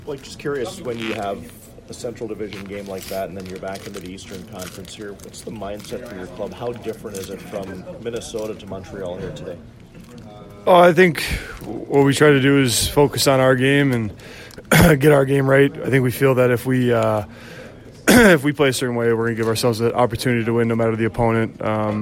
Like, just curious, when you have a Central Division game like that and then you're back into the Eastern Conference here, what's the mindset for your club? How different is it from Minnesota to Montreal here today? Oh, I think what we try to do is focus on our game and get our game right. I think we feel that if we if we play a certain way, we're going to give ourselves an opportunity to win no matter the opponent.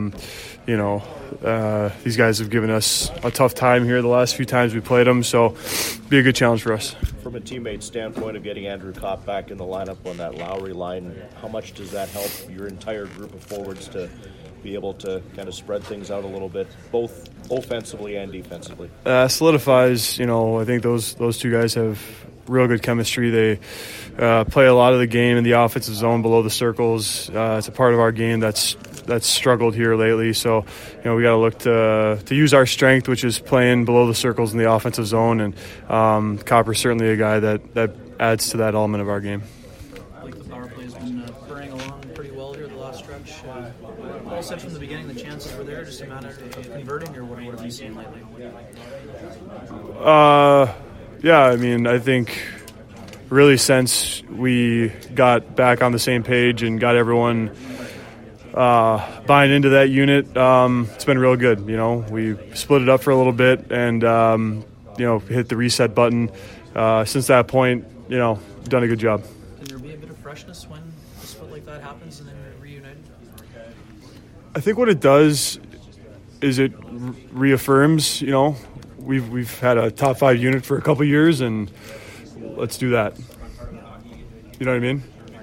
These guys have given us a tough time here the last few times we played them, so it'll be a good challenge for us. From a teammate standpoint of getting Andrew Kopp back in the lineup on that Lowry line, how much does that help your entire group of forwards to be able to kind of spread things out a little bit, both offensively and defensively? Solidifies, I think those two guys have real good chemistry. They play a lot of the game in the offensive zone below the circles. It's a part of our game that's struggled here lately. So, we got to look to use our strength, which is playing below the circles in the offensive zone. And Copper's certainly a guy that adds to that element of our game. I think the power play has been burning along pretty well here the last stretch. All said from the beginning, the chances were there, just a matter of converting, or what have you seen lately? I think really since we got back on the same page and got everyone buying into that unit, it's been real good. We split it up for a little bit and, hit the reset button. Since that point, done a good job. Can there be a bit of freshness when a split like that happens and then you're reunited? I think what it does is it reaffirms, we've had a top 5 unit for a couple years, and let's do that. You know what I mean?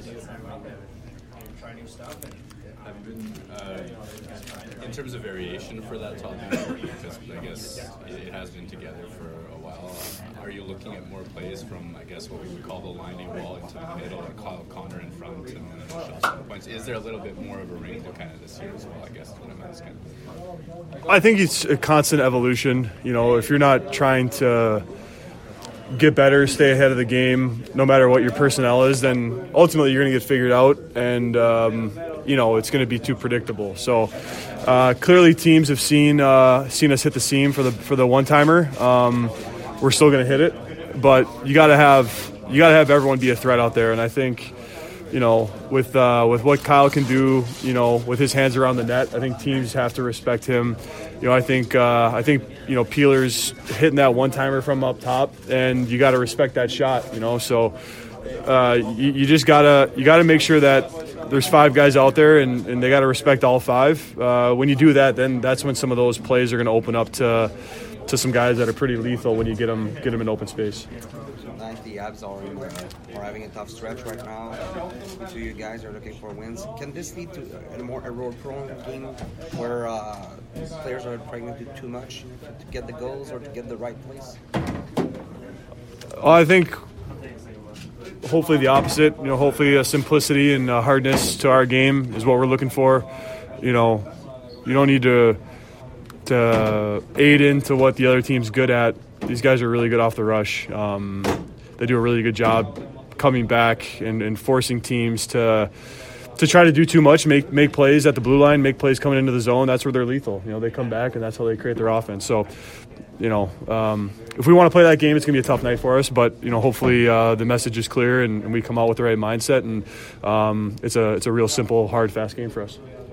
In terms of variation for that top unit, because I guess it has been together for a while, are you looking at more plays from, I guess, what we would call the lining wall into the middle, or Kyle Connor in front, and then points? Is there a little bit more of a wrinkle kind of this year as well, I guess, is what I'm asking? I think it's a constant evolution. If you're not trying to get better, stay ahead of the game, no matter what your personnel is, then ultimately you're going to get figured out, and it's going to be too predictable. So clearly teams have seen us hit the seam for the one-timer. We're still going to hit it, but you got to have everyone be a threat out there, and I think with what Kyle can do, with his hands around the net, I think teams have to respect him. I think Peeler's hitting that one-timer from up top, and you got to respect that shot. So you just gotta make sure that there's 5 guys out there, and they got to respect all 5. When you do that, then that's when some of those plays are going to open up to some guys that are pretty lethal when you get them in open space. The Abs are having a tough stretch right now. The 2 of you guys are looking for wins. Can this lead to a more error-prone game where players are trying to do too much to get the goals or to get the right place? I think hopefully the opposite. Hopefully a simplicity and hardness to our game is what we're looking for. You don't need to aid into what the other team's good at. These guys are really good off the rush. They do a really good job coming back and forcing teams to try to do too much, make plays at the blue line, make plays coming into the zone. That's where they're lethal. They come back, and that's how they create their offense. So, if we want to play that game, it's going to be a tough night for us. But, hopefully the message is clear and we come out with the right mindset. And it's a real simple, hard, fast game for us.